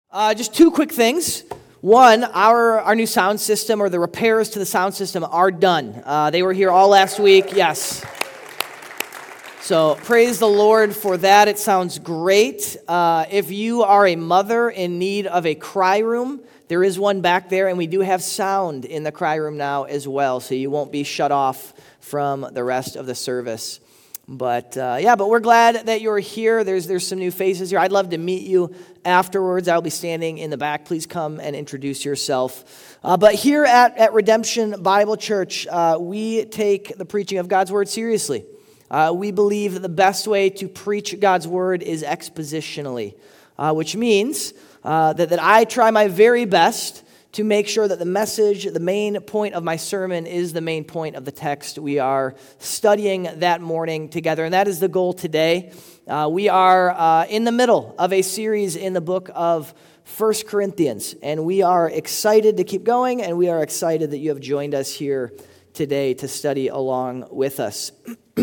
Just two quick things. One, our new sound system, or the repairs to the sound system, are done. They were here all last week, yes. So praise the Lord for that. It sounds great. If you are a mother in need of a cry room, there is one back there, and we do have sound in the cry room now as well, so you won't be shut off from the rest of the service. But we're glad that you're here. There's some new faces here. I'd love to meet you afterwards. I'll be standing in the back. Please come and introduce yourself. But here at Redemption Bible Church, we take the preaching of God's Word seriously. We believe that the best way to preach God's Word is expositionally, which means that I try my very best to make sure that the message, the main point of my sermon, is the main point of the text we are studying that morning together. And that is the goal today. We are in the middle of a series in the book of 1 Corinthians. And we are excited to keep going, and we are excited that you have joined us here today to study along with us.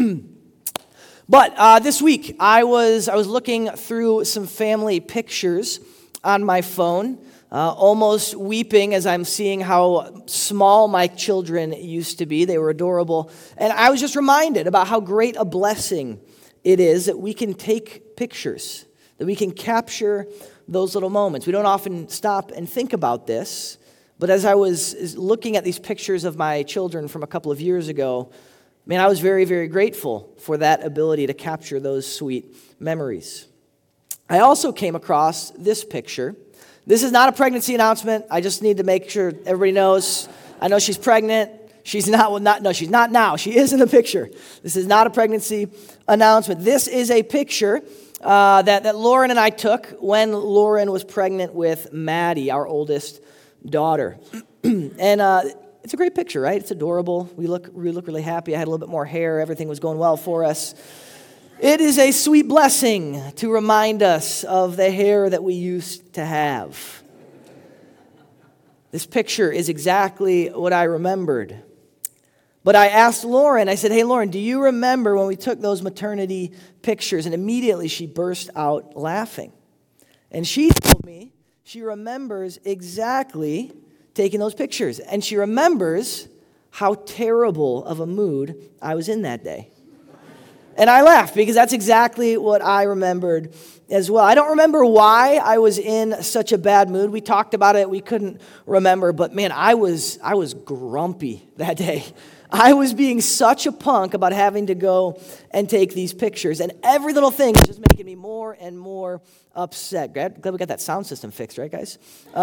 But this week, I was looking through some family pictures on my phone, almost weeping as I'm seeing how small my children used to be. They were adorable. And I was just reminded about how great a blessing it is that we can take pictures, that we can capture those little moments. We don't often stop and think about this, but as I was looking at these pictures of my children from a couple of years ago, man, I was very, very grateful for that ability to capture those sweet memories. I also came across this picture. This is not a pregnancy announcement. I just need to make sure everybody knows. I know she's pregnant. She's not now. She is in the picture. This is not a pregnancy announcement. This is a picture that Lauren and I took when Lauren was pregnant with Maddie, our oldest daughter. And it's a great picture, right? It's adorable. We look really happy. I had a little bit more hair. Everything was going well for us. It is a sweet blessing to remind us of the hair that we used to have. This picture is exactly what I remembered. But I asked Lauren, I said, "Hey, Lauren, do you remember when we took those maternity pictures?" And immediately she burst out laughing. And she told me she remembers exactly taking those pictures. And she remembers how terrible of a mood I was in that day. And I laughed because that's exactly what I remembered as well. I don't remember why I was in such a bad mood. We talked about it. We couldn't remember. But man, I was grumpy that day. I was being such a punk about having to go and take these pictures. And every little thing was just making me more and more upset. Glad we got that sound system fixed, right, guys?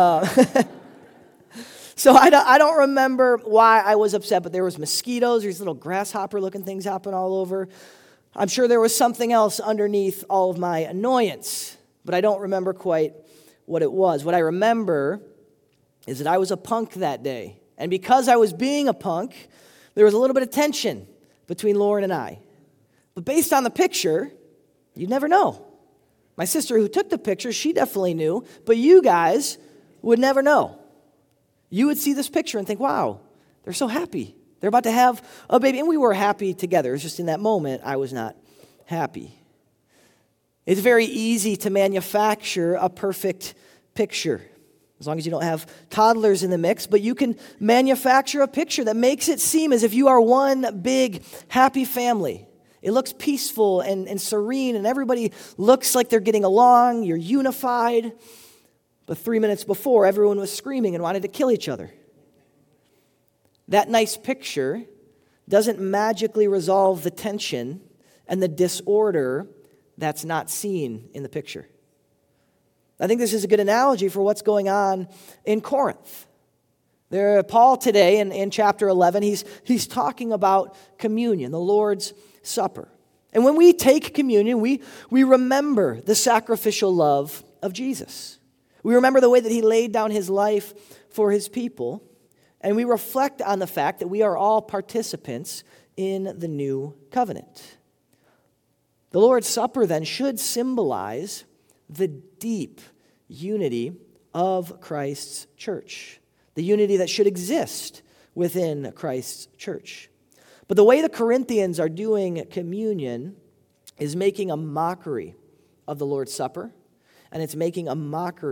So I don't remember why I was upset, but there was mosquitoes. These little grasshopper-looking things happen all over. I'm sure there was something else underneath all of my annoyance, but I don't remember quite what it was. What I remember is that I was a punk that day. And because I was being a punk, there was a little bit of tension between Lauren and I. But based on the picture, you'd never know. My sister who took the picture, she definitely knew, but you guys would never know. You would see this picture and think, wow, they're so happy. They're about to have a baby. And we were happy together. It's just in that moment, I was not happy. It's very easy to manufacture a perfect picture, as long as you don't have toddlers in the mix. But you can manufacture a picture that makes it seem as if you are one big happy family. It looks peaceful and serene, and everybody looks like they're getting along. You're unified. But 3 minutes before, everyone was screaming and wanted to kill each other. That nice picture doesn't magically resolve the tension and the disorder that's not seen in the picture. I think this is a good analogy for what's going on in Corinth. Paul today in chapter 11, he's talking about communion, the Lord's Supper. And when we take communion, we remember the sacrificial love of Jesus. We remember the way that he laid down his life for his people. And we reflect on the fact that we are all participants in the new covenant. The Lord's Supper then should symbolize the deep unity of Christ's church, the unity that should exist within Christ's church. But the way the Corinthians are doing communion is making a mockery of the Lord's Supper, and it's making a mockery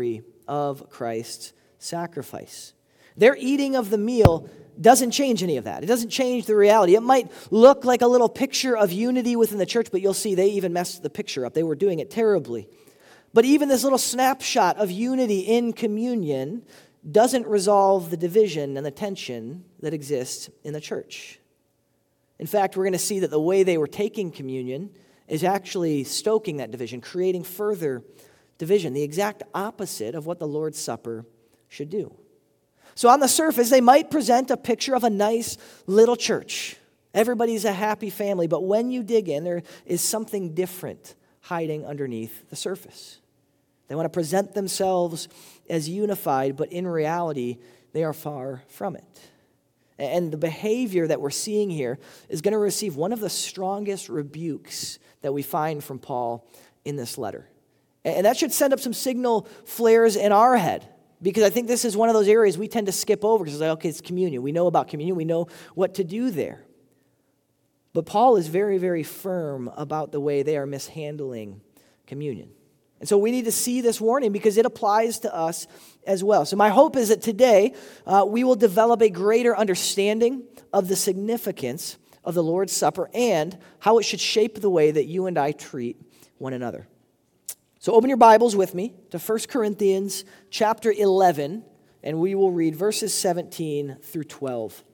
of Christ's sacrifice. Their eating of the meal doesn't change any of that. It doesn't change the reality. It might look like a little picture of unity within the church, but you'll see they even messed the picture up. They were doing it terribly. But even this little snapshot of unity in communion doesn't resolve the division and the tension that exists in the church. In fact, we're going to see that the way they were taking communion is actually stoking that division, creating further division, the exact opposite of what the Lord's Supper should do. So on the surface, they might present a picture of a nice little church. Everybody's a happy family, but when you dig in, there is something different hiding underneath the surface. They want to present themselves as unified, but in reality, they are far from it. And the behavior that we're seeing here is going to receive one of the strongest rebukes that we find from Paul in this letter. And that should send up some signal flares in our head, because I think this is one of those areas we tend to skip over because it's like, okay, it's communion. We know about communion. We know what to do there. But Paul is very, very firm about the way they are mishandling communion. And so we need to see this warning because it applies to us as well. So my hope is that today we will develop a greater understanding of the significance of the Lord's Supper and how it should shape the way that you and I treat one another. So open your Bibles with me to 1 Corinthians chapter 11, and we will read verses 17 through 12.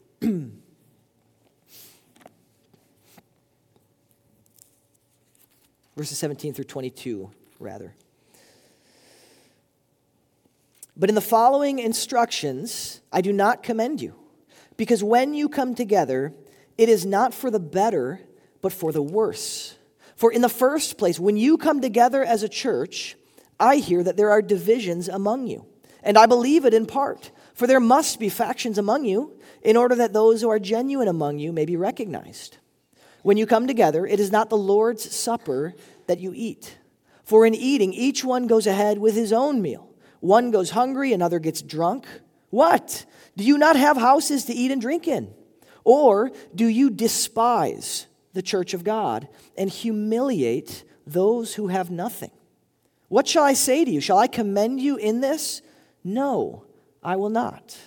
Verses 17 through 22, rather. But in the following instructions, I do not commend you, because when you come together, it is not for the better, but for the worse. For in the first place, when you come together as a church, I hear that there are divisions among you. And I believe it in part, for there must be factions among you, in order that those who are genuine among you may be recognized. When you come together, it is not the Lord's Supper that you eat. For in eating, each one goes ahead with his own meal. One goes hungry, another gets drunk. What? Do you not have houses to eat and drink in? Or do you despise the church of God and humiliate those who have nothing? What shall I say to you? Shall I commend you in this? No, I will not.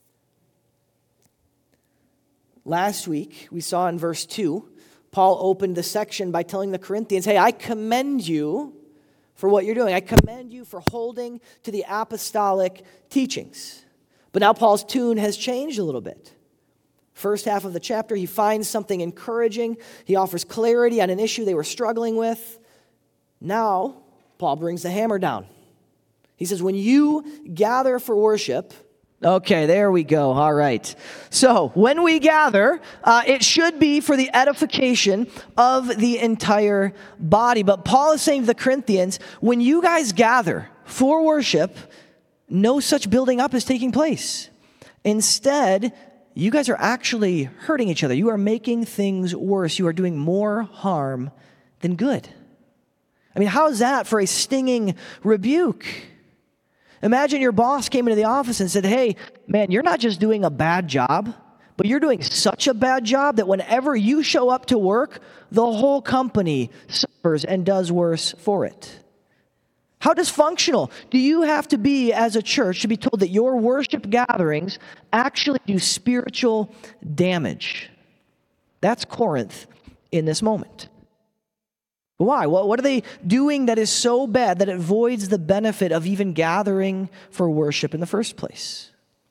Last week, we saw in verse 2, Paul opened the section by telling the Corinthians, hey, I commend you for what you're doing. I commend you for holding to the apostolic teachings. But now Paul's tune has changed a little bit. First half of the chapter, he finds something encouraging. He offers clarity on an issue they were struggling with. Now, Paul brings the hammer down. He says, when you gather for worship, okay, there we go. All right. So, when we gather, it should be for the edification of the entire body. But Paul is saying to the Corinthians, when you guys gather for worship, no such building up is taking place. Instead, you guys are actually hurting each other. You are making things worse. You are doing more harm than good. I mean, how is that for a stinging rebuke? Imagine your boss came into the office and said, hey, man, you're not just doing a bad job, but you're doing such a bad job that whenever you show up to work, the whole company suffers and does worse for it. How dysfunctional do you have to be as a church to be told that your worship gatherings actually do spiritual damage? That's Corinth in this moment. Why? What are they doing that is so bad that it voids the benefit of even gathering for worship in the first place?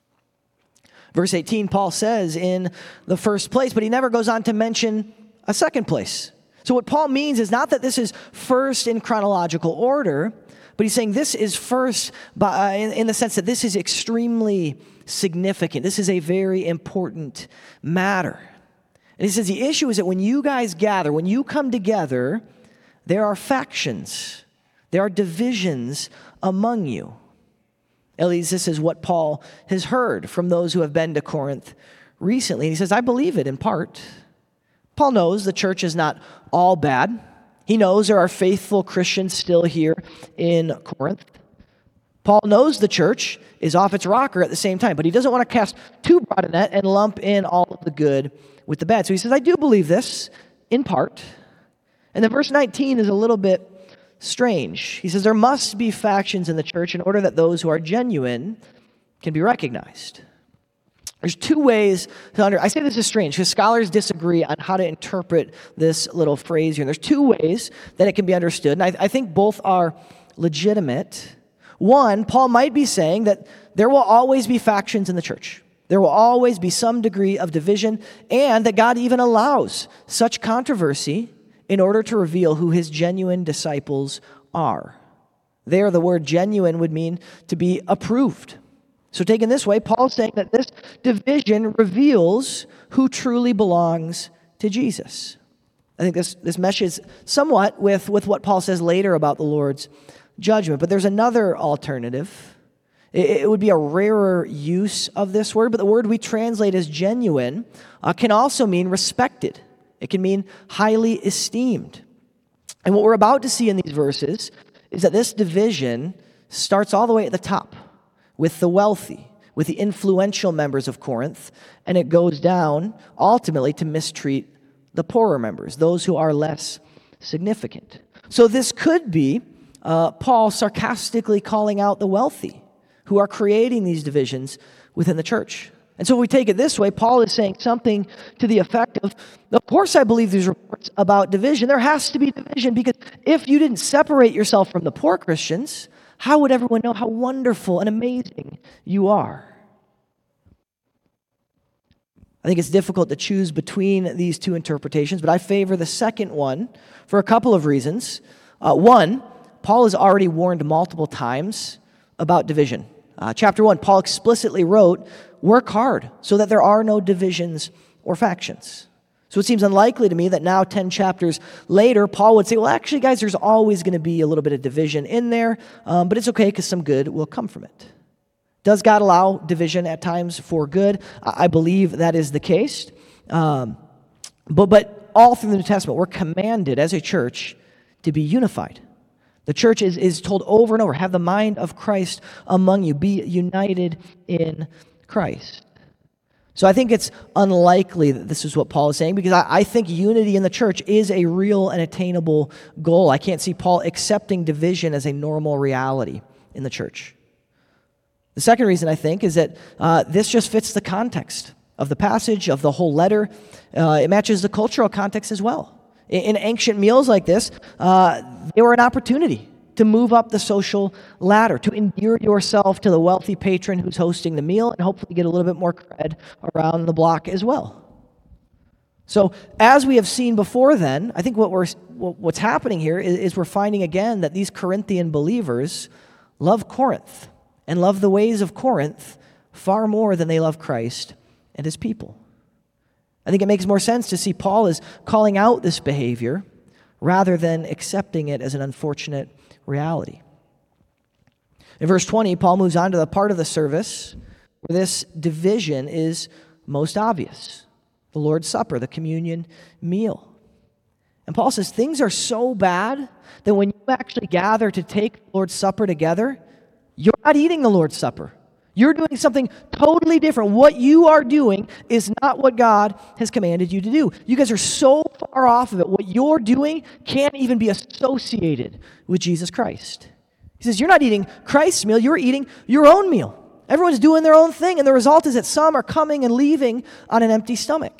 Verse 18, Paul says in the first place, but he never goes on to mention a second place. So what Paul means is not that this is first in chronological order, but he's saying this is first in the sense that this is extremely significant. This is a very important matter. And he says the issue is that when you guys gather, when you come together, there are factions. There are divisions among you. At least this is what Paul has heard from those who have been to Corinth recently. And he says, I believe it in part. Paul knows the church is not all bad. He knows there are faithful Christians still here in Corinth. Paul knows the church is off its rocker at the same time, but he doesn't want to cast too broad a net and lump in all of the good with the bad. So he says, I do believe this in part. And then verse 19 is a little bit strange. He says there must be factions in the church in order that those who are genuine can be recognized. There's two ways to I say this is strange because scholars disagree on how to interpret this little phrase here. And there's two ways that it can be understood, and I think both are legitimate. One, Paul might be saying that there will always be factions in the church. There will always be some degree of division, and that God even allows such controversy in order to reveal who his genuine disciples are. There, the word genuine would mean to be approved. So taken this way, Paul's saying that this division reveals who truly belongs to Jesus. I think this meshes somewhat with what Paul says later about the Lord's judgment. But there's another alternative. It would be a rarer use of this word, but the word we translate as genuine can also mean respected. It can mean highly esteemed. And what we're about to see in these verses is that this division starts all the way at the top, with the wealthy, with the influential members of Corinth, and it goes down ultimately to mistreat the poorer members, those who are less significant. So this could be Paul sarcastically calling out the wealthy who are creating these divisions within the church. And so if we take it this way, Paul is saying something to the effect of course I believe these reports about division. There has to be division because if you didn't separate yourself from the poor Christians, how would everyone know how wonderful and amazing you are? I think it's difficult to choose between these two interpretations, but I favor the second one for a couple of reasons. One, Paul has already warned multiple times about division. Chapter 1, Paul explicitly wrote, "Work hard so that there are no divisions or factions." So it seems unlikely to me that now, 10 chapters later, Paul would say, well, actually, guys, there's always going to be a little bit of division in there, but it's okay because some good will come from it. Does God allow division at times for good? I believe that is the case. But all through the New Testament, we're commanded as a church to be unified. The church is told over and over, have the mind of Christ among you. Be united in Christ. So I think it's unlikely that this is what Paul is saying because I think unity in the church is a real and attainable goal. I can't see Paul accepting division as a normal reality in the church. The second reason, I think, is that this just fits the context of the passage, of the whole letter. It matches the cultural context as well. In ancient meals like this, they were an opportunity to move up the social ladder, to endear yourself to the wealthy patron who's hosting the meal and hopefully get a little bit more cred around the block as well. So as we have seen before then, I think what's happening here is we're finding again that these Corinthian believers love Corinth and love the ways of Corinth far more than they love Christ and his people. I think it makes more sense to see Paul as calling out this behavior rather than accepting it as an unfortunate reality. In verse 20, Paul moves on to the part of the service where this division is most obvious. The Lord's Supper, the communion meal. And Paul says things are so bad that when you actually gather to take the Lord's Supper together, you're not eating the Lord's Supper. You're doing something totally different. What you are doing is not what God has commanded you to do. You guys are so far off of it. What you're doing can't even be associated with Jesus Christ. He says, you're not eating Christ's meal, you're eating your own meal. Everyone's doing their own thing, and the result is that some are coming and leaving on an empty stomach.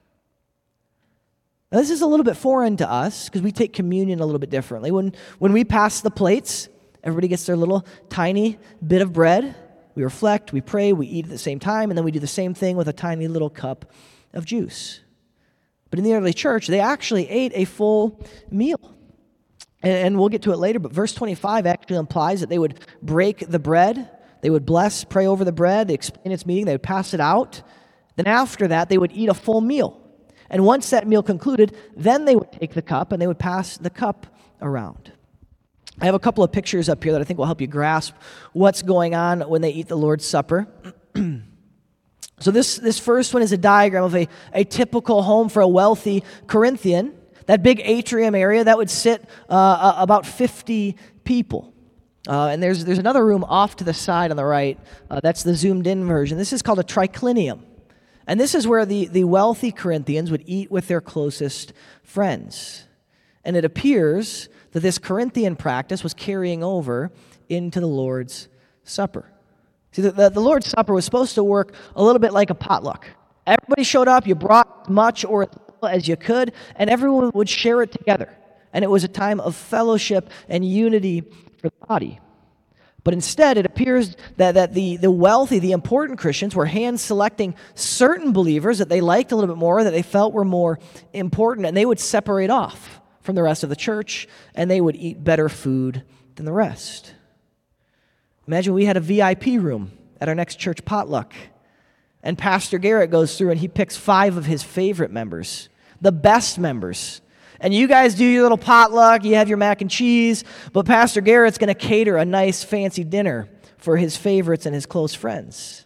Now, this is a little bit foreign to us because we take communion a little bit differently. When we pass the plates, everybody gets their little tiny bit of bread. We reflect, we pray, we eat at the same time, and then we do the same thing with a tiny little cup of juice. But in the early church, they actually ate a full meal. And we'll get to it later, but verse 25 actually implies that they would break the bread, they would bless, pray over the bread, they explain its meaning, they would pass it out. Then after that, they would eat a full meal. And once that meal concluded, then they would take the cup and they would pass the cup around. I have a couple of pictures up here that I think will help you grasp what's going on when they eat the Lord's Supper. So this first one is a diagram of a typical home for a wealthy Corinthian. That big atrium area, that would sit about 50 people. And there's another room off to the side on the right. That's the zoomed-in version. This is called a triclinium. And this is where the wealthy Corinthians would eat with their closest friends. And it appears that this Corinthian practice was carrying over into the Lord's Supper. See, the Lord's Supper was supposed to work a little bit like a potluck. Everybody showed up, you brought as much or as little as you could, and everyone would share it together. And it was a time of fellowship and unity for the body. But instead, it appears that the wealthy, the important Christians were hand-selecting certain believers that they liked a little bit more, that they felt were more important, and they would separate off from the rest of the church, and they would eat better food than the rest. Imagine we had a VIP room at our next church potluck, and Pastor Garrett goes through and he picks 5 of his favorite members, the best members. And you guys do your little potluck, you have your mac and cheese, but Pastor Garrett's going to cater a nice fancy dinner for his favorites and his close friends.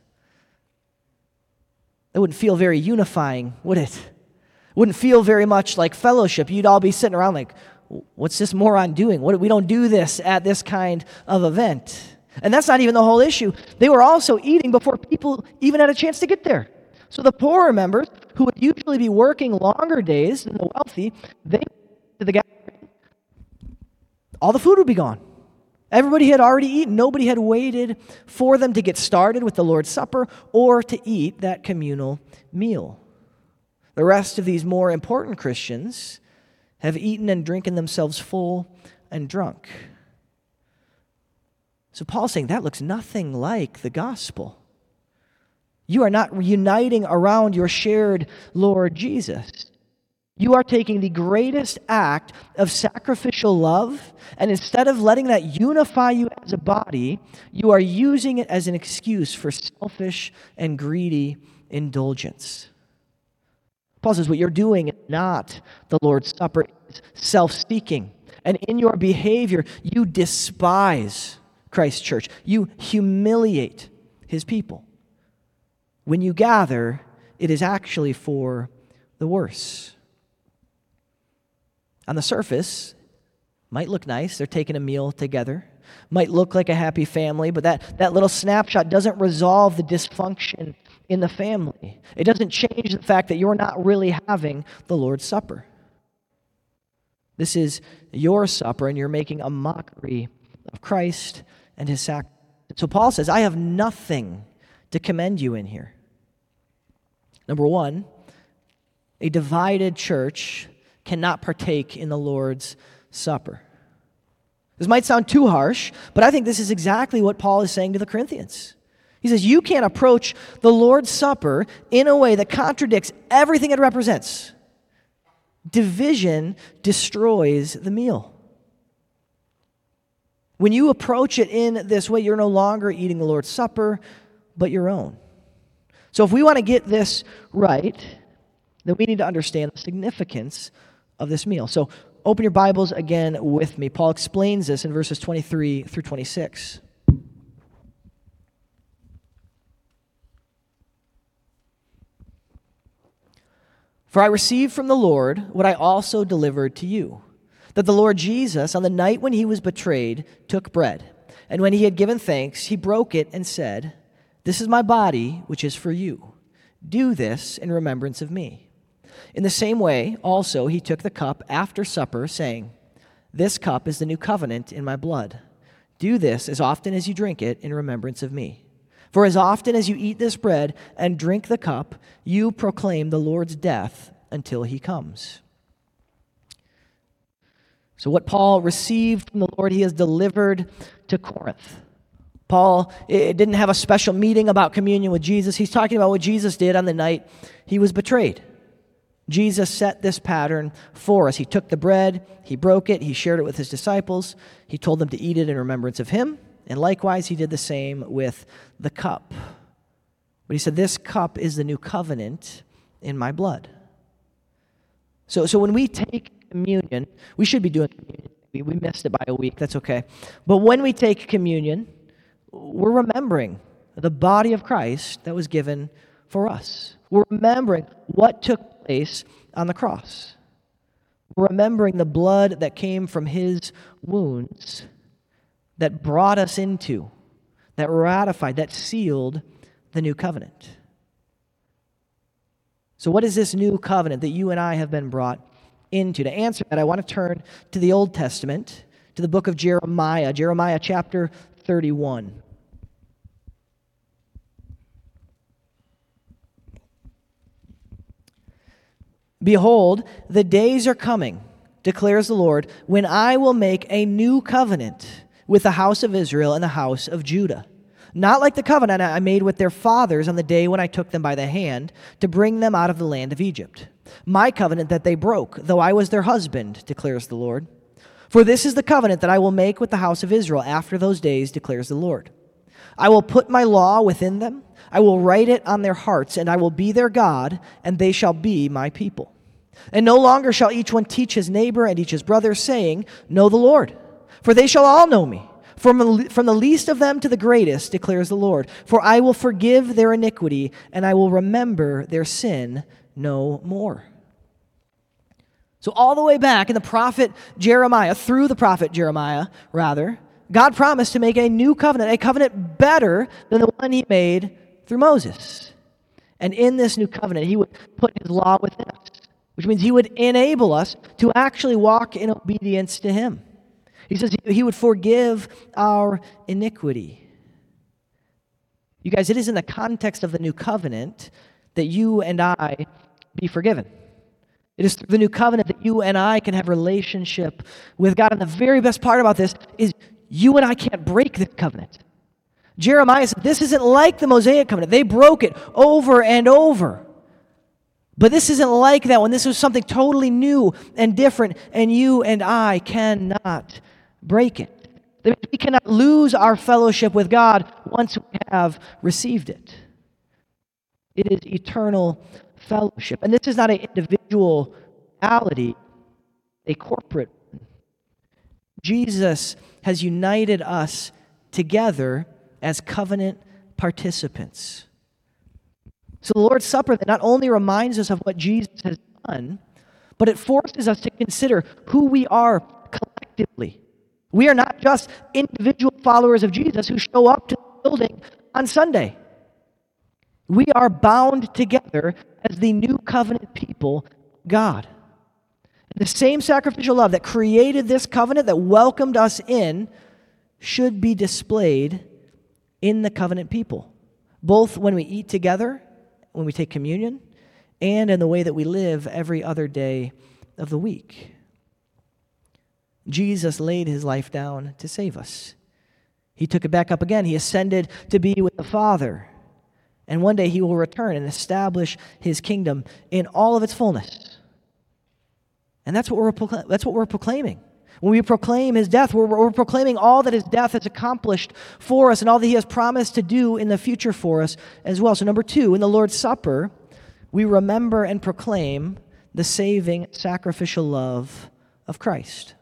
It wouldn't feel very unifying, would it? It wouldn't feel very much like fellowship. You'd all be sitting around like, what's this moron doing? We don't do this at this kind of event. And that's not even the whole issue. They were also eating before people even had a chance to get there. So the poorer members, who would usually be working longer days than the wealthy, they went to the gathering. All the food would be gone. Everybody had already eaten. Nobody had waited for them to get started with the Lord's Supper or to eat that communal meal. The rest of these more important Christians have eaten and drinking themselves full and drunk. So Paul's saying that looks nothing like the gospel. You are not uniting around your shared Lord Jesus. You are taking the greatest act of sacrificial love, and instead of letting that unify you as a body, you are using it as an excuse for selfish and greedy indulgence. Paul says what you're doing is not the Lord's Supper, it's self-seeking. And in your behavior, you despise Christ's church. You humiliate his people. When you gather, it is actually for the worse. On the surface, might look nice. They're taking a meal together. Might look like a happy family, but that little snapshot doesn't resolve the dysfunction in the family. It doesn't change the fact that you're not really having the Lord's Supper. This is your supper, and you're making a mockery of Christ and his sacrifice. So Paul says, I have nothing to commend you in here. Number one, a divided church cannot partake in the Lord's Supper. This might sound too harsh, but I think this is exactly what Paul is saying to the Corinthians. He says, you can't approach the Lord's Supper in a way that contradicts everything it represents. Division destroys the meal. When you approach it in this way, you're no longer eating the Lord's Supper, but your own. So if we want to get this right, then we need to understand the significance of this meal. So open your Bibles again with me. Paul explains this in verses 23 through 26. For I received from the Lord what I also delivered to you, that the Lord Jesus, on the night when he was betrayed, took bread, and when he had given thanks, he broke it and said, This is my body, which is for you. Do this in remembrance of me. In the same way, also, he took the cup after supper, saying, This cup is the new covenant in my blood. Do this as often as you drink it in remembrance of me. For as often as you eat this bread and drink the cup, you proclaim the Lord's death until he comes. So what Paul received from the Lord, he has delivered to Corinth. Paul didn't have a special meeting about communion with Jesus. He's talking about what Jesus did on the night he was betrayed. Jesus set this pattern for us. He took the bread, he broke it, he shared it with his disciples. He told them to eat it in remembrance of him. And likewise, he did the same with the cup. But he said, this cup is the new covenant in my blood. So when we take communion, we should be doing communion. We missed it by a week, that's okay. But when we take communion, we're remembering the body of Christ that was given for us. We're remembering what took place on the cross. We're remembering the blood that came from his wounds that brought us into, that ratified, that sealed the new covenant. So what is this new covenant that you and I have been brought into? To answer that, I want to turn to the Old Testament, to the book of Jeremiah, Jeremiah chapter 31. Behold, the days are coming, declares the Lord, when I will make a new covenant with the house of Israel and the house of Judah. Not like the covenant I made with their fathers on the day when I took them by the hand to bring them out of the land of Egypt. My covenant that they broke, though I was their husband, declares the Lord. For this is the covenant that I will make with the house of Israel after those days, declares the Lord. I will put my law within them, I will write it on their hearts, and I will be their God, and they shall be my people. And no longer shall each one teach his neighbor and each his brother, saying, Know the Lord, for they shall all know me. From the least of them to the greatest, declares the Lord. For I will forgive their iniquity, and I will remember their sin no more. So all the way back in the prophet Jeremiah, through the prophet Jeremiah, rather, God promised to make a new covenant, a covenant better than the one he made through Moses. And in this new covenant, he would put his law within us, which means he would enable us to actually walk in obedience to him. He says he would forgive our iniquity. You guys, it is in the context of the new covenant that you and I be forgiven. It is through the new covenant that you and I can have relationship with God. And the very best part about this is you and I can't break this covenant. Jeremiah said this isn't like the Mosaic covenant. They broke it over and over. But this isn't like that one. This was something totally new and different, and you and I cannot break it. We cannot lose our fellowship with God once we have received it. It is eternal fellowship. And this is not an individual reality, a corporate one. Jesus has united us together as covenant participants. So the Lord's Supper that not only reminds us of what Jesus has done, but it forces us to consider who we are collectively. We are not just individual followers of Jesus who show up to the building on Sunday. We are bound together as the new covenant people of God. And the same sacrificial love that created this covenant, that welcomed us in, should be displayed in the covenant people, both when we eat together, when we take communion, and in the way that we live every other day of the week. Jesus laid his life down to save us. He took it back up again. He ascended to be with the Father. And one day he will return and establish his kingdom in all of its fullness. And that's what we're proclaiming. When we proclaim his death, we're proclaiming all that his death has accomplished for us and all that he has promised to do in the future for us as well. So number 2, in the Lord's Supper, we remember and proclaim the saving sacrificial love of Christ.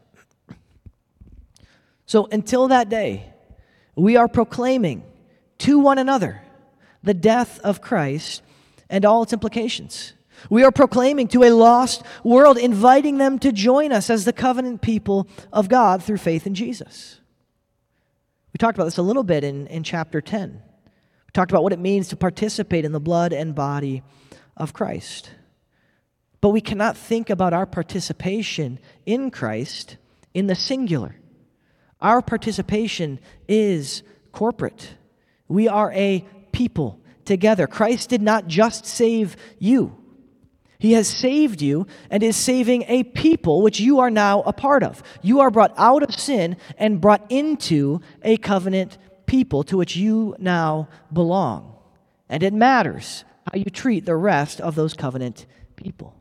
So until that day, we are proclaiming to one another the death of Christ and all its implications. We are proclaiming to a lost world, inviting them to join us as the covenant people of God through faith in Jesus. We talked about this a little bit in chapter 10. We talked about what it means to participate in the blood and body of Christ. But we cannot think about our participation in Christ in the singular. Our participation is corporate. We are a people together. Christ did not just save you. He has saved you and is saving a people which you are now a part of. You are brought out of sin and brought into a covenant people to which you now belong. And it matters how you treat the rest of those covenant people.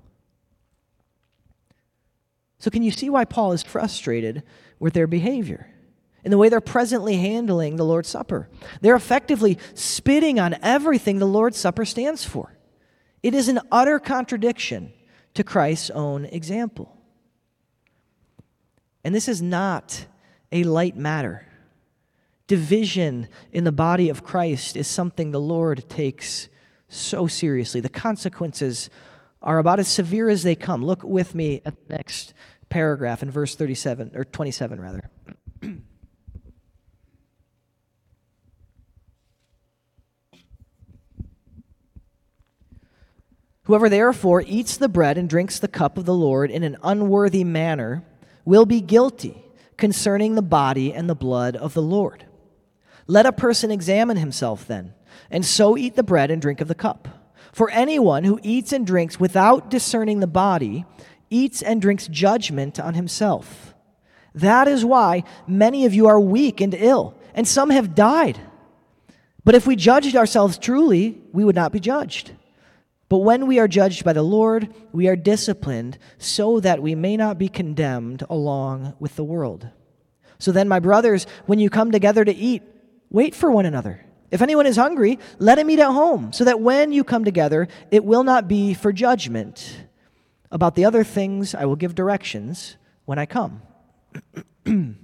So can you see why Paul is frustrated with their behavior? In the way they're presently handling the Lord's Supper. They're effectively spitting on everything the Lord's Supper stands for. It is an utter contradiction to Christ's own example. And this is not a light matter. Division in the body of Christ is something the Lord takes so seriously. The consequences are about as severe as they come. Look with me at the next paragraph in verse 37, or 27 rather. Whoever therefore eats the bread and drinks the cup of the Lord in an unworthy manner will be guilty concerning the body and the blood of the Lord. Let a person examine himself then, and so eat the bread and drink of the cup. For anyone who eats and drinks without discerning the body eats and drinks judgment on himself. That is why many of you are weak and ill, and some have died. But if we judged ourselves truly, we would not be judged. But when we are judged by the Lord, we are disciplined so that we may not be condemned along with the world. So then, my brothers, when you come together to eat, wait for one another. If anyone is hungry, let him eat at home, so that when you come together, it will not be for judgment. About the other things, I will give directions when I come. The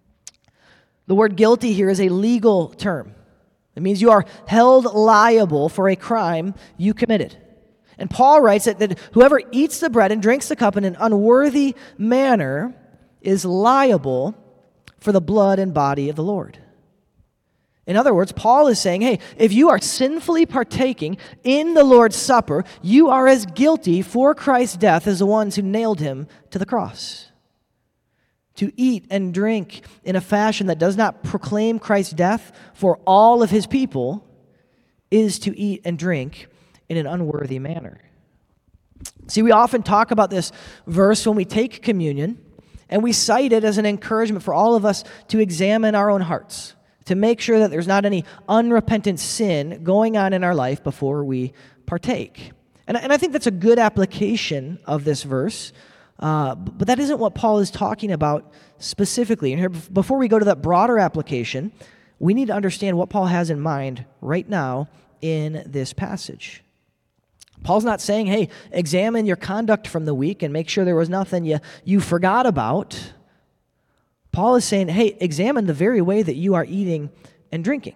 word guilty here is a legal term. It means you are held liable for a crime you committed. And Paul writes that whoever eats the bread and drinks the cup in an unworthy manner is liable for the blood and body of the Lord. In other words, Paul is saying, hey, if you are sinfully partaking in the Lord's Supper, you are as guilty for Christ's death as the ones who nailed him to the cross. To eat and drink in a fashion that does not proclaim Christ's death for all of his people is to eat and drink in an unworthy manner. See, we often talk about this verse when we take communion, and we cite it as an encouragement for all of us to examine our own hearts, to make sure that there's not any unrepentant sin going on in our life before we partake. And I think that's a good application of this verse, but that isn't what Paul is talking about specifically. And here, before we go to that broader application, we need to understand what Paul has in mind right now in this passage. Paul's not saying, hey, examine your conduct from the week and make sure there was nothing you forgot about. Paul is saying, hey, examine the very way that you are eating and drinking.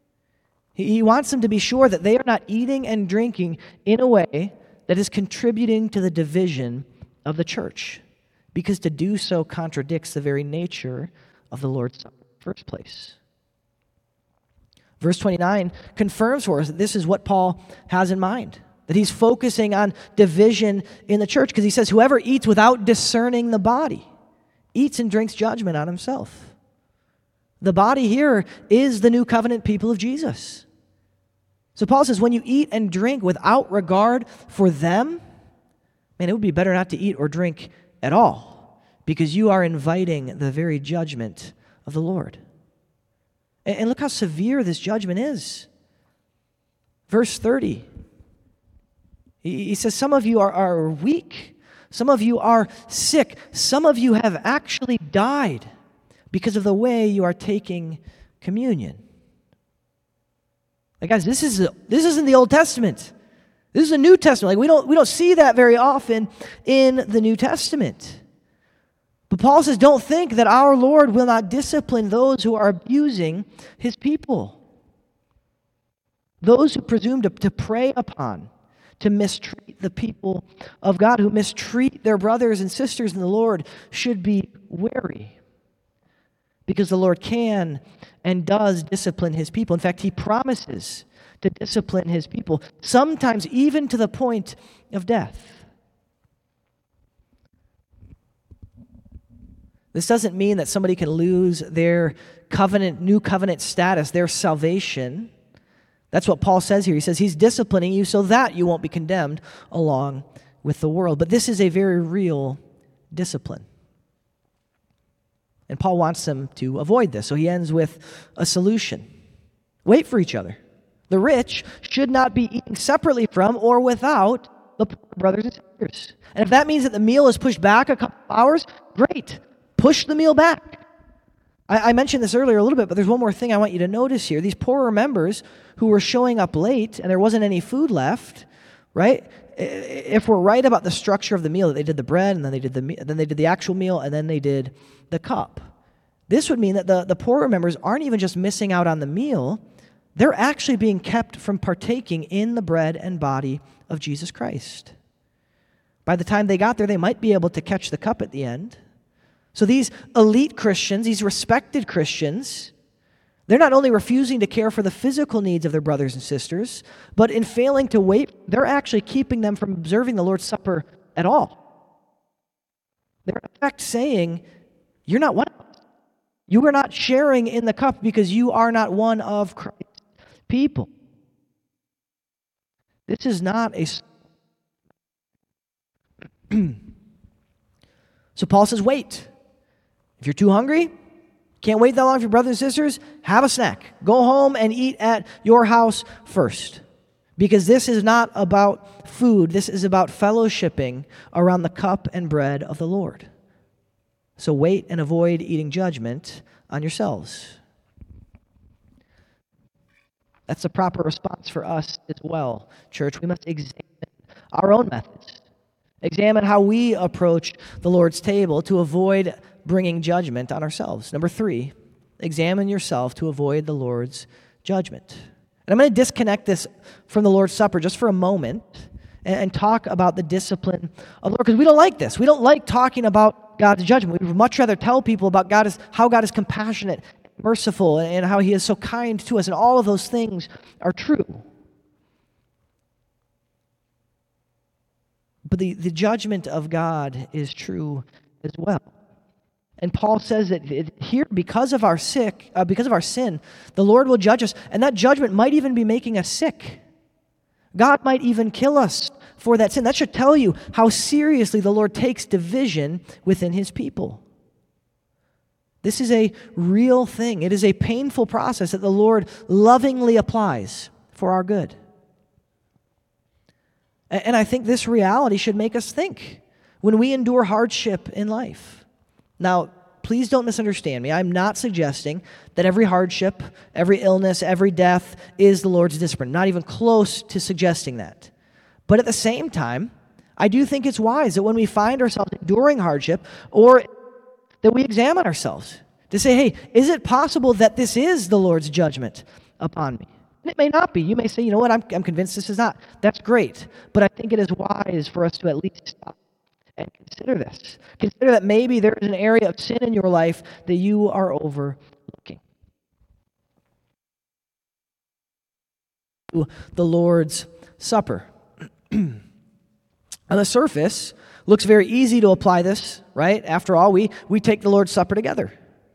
He wants them to be sure that they are not eating and drinking in a way that is contributing to the division of the church, because to do so contradicts the very nature of the Lord's Supper in the first place. Verse 29 confirms for us that this is what Paul has in mind, that he's focusing on division in the church, because he says, whoever eats without discerning the body eats and drinks judgment on himself. The body here is the new covenant people of Jesus. So Paul says, when you eat and drink without regard for them, man, it would be better not to eat or drink at all, because you are inviting the very judgment of the Lord. And look how severe this judgment is. Verse 30, he says, some of you are weak. Some of you are sick. Some of you have actually died because of the way you are taking communion. Like, guys, this isn't the Old Testament. This is the New Testament. Like, we don't see that very often in the New Testament. But Paul says, don't think that our Lord will not discipline those who are abusing his people. Those who presume to prey upon, to mistreat the people of God, who mistreat their brothers and sisters in the Lord, should be wary. Because the Lord can and does discipline his people. In fact, he promises to discipline his people, sometimes even to the point of death. This doesn't mean that somebody can lose their new covenant status, their salvation. That's what Paul says here. He says he's disciplining you so that you won't be condemned along with the world. But this is a very real discipline. And Paul wants them to avoid this. So he ends with a solution. Wait for each other. The rich should not be eating separately from or without the poor brothers and sisters. And if that means that the meal is pushed back a couple of hours, great. Push the meal back. I mentioned this earlier a little bit, but there's one more thing I want you to notice here. These poorer members who were showing up late and there wasn't any food left, right? If we're right about the structure of the meal, that they did the bread and then they did the actual meal and then they did the cup. This would mean that the poorer members aren't even just missing out on the meal, they're actually being kept from partaking in the bread and body of Jesus Christ. By the time they got there, they might be able to catch the cup at the end. So these elite Christians, these respected Christians, They're not only refusing to care for the physical needs of their brothers and sisters, but in failing to wait, they're actually keeping them from observing the Lord's Supper at all. They're in fact saying, you're not one of us. You are not sharing in the cup because you are not one of Christ's people. This is not a... So Paul says, wait. If you're too hungry, can't wait that long for your brothers and sisters, have a snack. Go home and eat at your house first. Because this is not about food. This is about fellowshipping around the cup and bread of the Lord. So wait and avoid eating judgment on yourselves. That's the proper response for us as well, church. We must examine our own methods. Examine how we approach the Lord's table to avoid bringing judgment on ourselves. Number 3, examine yourself to avoid the Lord's judgment. And I'm going to disconnect this from the Lord's Supper just for a moment and talk about the discipline of the Lord, because we don't like this. We don't like talking about God's judgment. We would much rather tell people about how God is compassionate, merciful, and how He is so kind to us, and all of those things are true. But the judgment of God is true as well. And Paul says that here, because of our sin, the Lord will judge us, and that judgment might even be making us sick. God might even kill us for that sin. That should tell you how seriously the Lord takes division within His people. This is a real thing. It is a painful process that the Lord lovingly applies for our good. And I think this reality should make us think when we endure hardship in life. Now, please don't misunderstand me. I'm not suggesting that every hardship, every illness, every death is the Lord's discipline. Not even close to suggesting that. But at the same time, I do think it's wise that when we find ourselves enduring hardship, or that we examine ourselves to say, hey, is it possible that this is the Lord's judgment upon me? And it may not be. You may say, you know what, I'm convinced this is not. That's great. But I think it is wise for us to at least stop and consider this. Consider that maybe there is an area of sin in your life that you are overlooking. The Lord's Supper. On the surface, looks very easy to apply this, right? After all, we take the Lord's Supper together.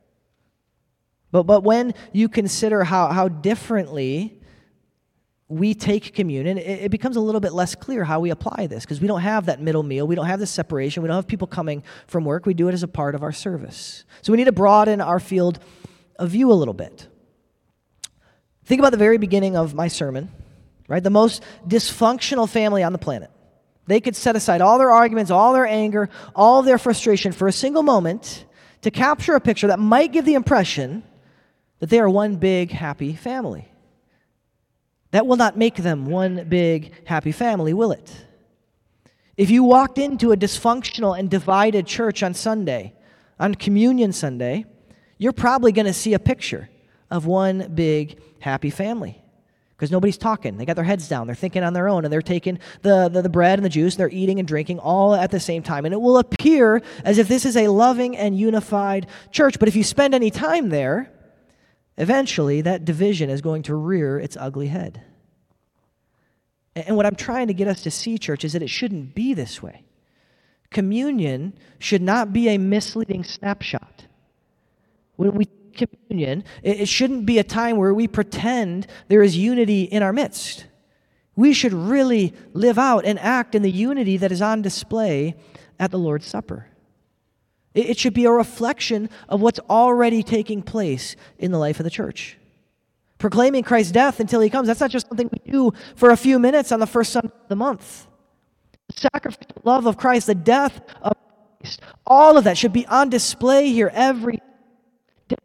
But when you consider how differently we take communion, it becomes a little bit less clear how we apply this, because we don't have that middle meal. We don't have this separation. We don't have people coming from work. We do it as a part of our service. So we need to broaden our field of view a little bit. Think about the very beginning of my sermon, right? The most dysfunctional family on the planet. They could set aside all their arguments, all their anger, all their frustration for a single moment to capture a picture that might give the impression that they are one big, happy family. That will not make them one big, happy family, will it? If you walked into a dysfunctional and divided church on Sunday, on Communion Sunday, you're probably going to see a picture of one big, happy family. Because nobody's talking. They got their heads down. They're thinking on their own, and they're taking the bread and the juice, and they're eating and drinking all at the same time. And it will appear as if this is a loving and unified church. But if you spend any time there, eventually that division is going to rear its ugly head. And what I'm trying to get us to see, church, is that it shouldn't be this way. Communion should not be a misleading snapshot. When we communion, it shouldn't be a time where we pretend there is unity in our midst. We should really live out and act in the unity that is on display at the Lord's Supper. It should be a reflection of what's already taking place in the life of the church. Proclaiming Christ's death until He comes, that's not just something we do for a few minutes on the first Sunday of the month. The sacrificial love of Christ, the death of Christ, all of that should be on display here every day.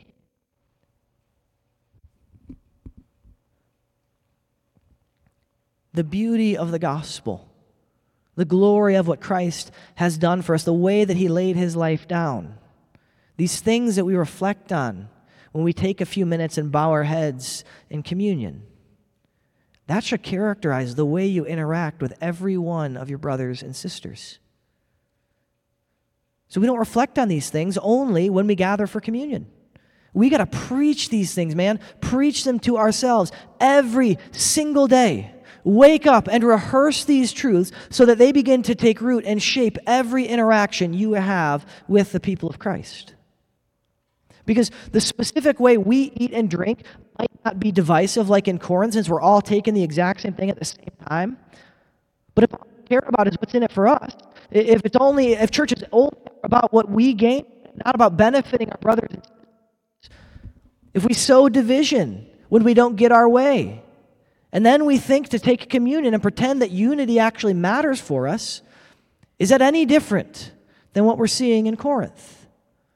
The beauty of the gospel, the glory of what Christ has done for us, the way that He laid His life down, these things that we reflect on when we take a few minutes and bow our heads in communion, that should characterize the way you interact with every one of your brothers and sisters. So we don't reflect on these things only when we gather for communion. We got to preach these things, man. Preach them to ourselves every single day. Wake up and rehearse these truths so that they begin to take root and shape every interaction you have with the people of Christ. Because the specific way we eat and drink might not be divisive like in Corinth, since we're all taking the exact same thing at the same time. But if all we care about is what's in it for us, if church is only about what we gain, not about benefiting our brothers and sisters, if we sow division when we don't get our way, and then we think to take communion and pretend that unity actually matters for us, is that any different than what we're seeing in Corinth?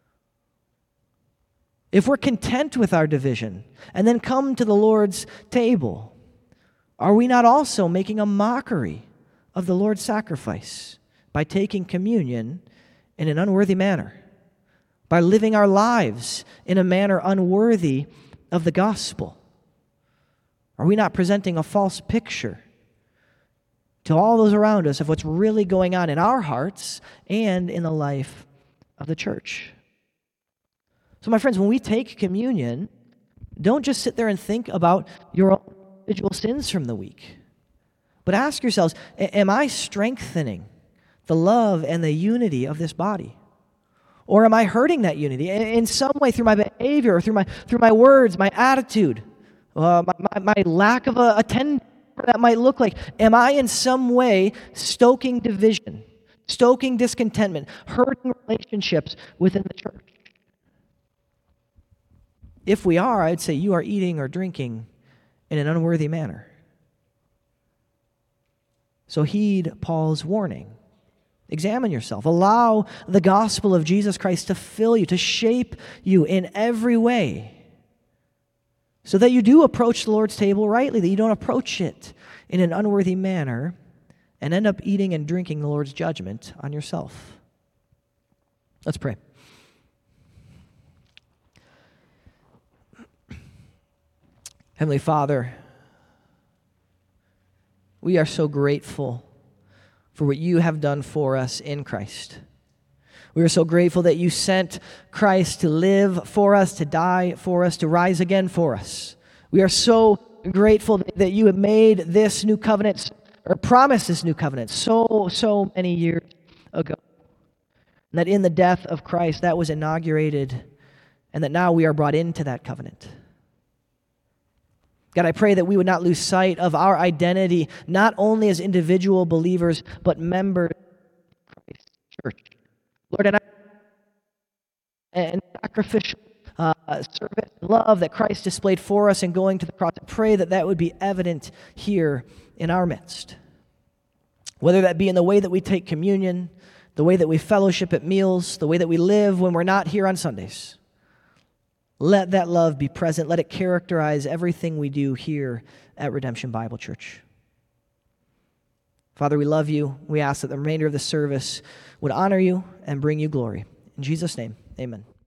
If we're content with our division and then come to the Lord's table, are we not also making a mockery of the Lord's sacrifice by taking communion in an unworthy manner, by living our lives in a manner unworthy of the gospel? Are we not presenting a false picture to all those around us of what's really going on in our hearts and in the life of the church? So, my friends, when we take communion, don't just sit there and think about your own individual sins from the week, but ask yourselves, am I strengthening the love and the unity of this body? Or am I hurting that unity in some way through my behavior or through my words, my attitude? My lack of attendance, that might look like. Am I in some way stoking division, stoking discontentment, hurting relationships within the church? If we are, I'd say you are eating or drinking in an unworthy manner. So heed Paul's warning. Examine yourself. Allow the gospel of Jesus Christ to fill you, to shape you in every way, so that you do approach the Lord's table rightly, that you don't approach it in an unworthy manner and end up eating and drinking the Lord's judgment on yourself. Let's pray. Heavenly Father, we are so grateful for what you have done for us in Christ. We are so grateful that you sent Christ to live for us, to die for us, to rise again for us. We are so grateful that you have made this new covenant, or promised this new covenant so many years ago. And that in the death of Christ, that was inaugurated, and that now we are brought into that covenant. God, I pray that we would not lose sight of our identity, not only as individual believers, but members of Christ's church. Lord, and sacrificial service and love that Christ displayed for us in going to the cross, I pray that that would be evident here in our midst. Whether that be in the way that we take communion, the way that we fellowship at meals, the way that we live when we're not here on Sundays. Let that love be present. Let it characterize everything we do here at Redemption Bible Church. Father, we love you. We ask that the remainder of the service would honor you and bring you glory. In Jesus' name, amen.